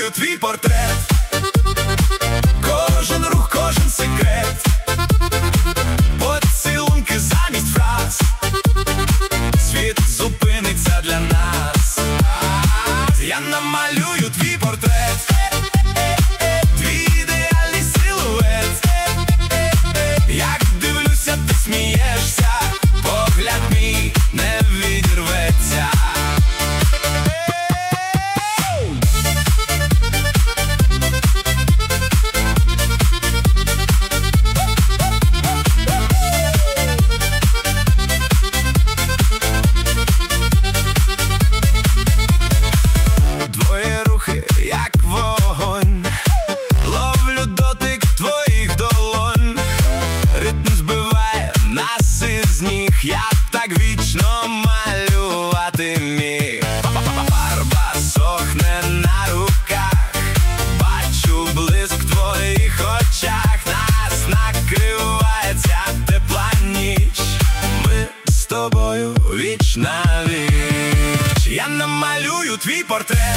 намалюю твій портрет. Кожен рух, кожен секрет, поцілунки замість фраз. Світ зупиниться для нас. Я намалюю твій портрет, твій ідеальний силует. Як дивлюся, ти смієшся, погляд мій не відірветься. Твої рухи, як вогонь, ловлю дотик твоїх долонь. Ритм збиває нас із ніг, я так вічно малювати міг. Фарба сохне на руках, бачу блиск в твоїх очах. Нас накриває ця тепла ніч, ми з тобою віч на віч. Я намалюю твій портрет,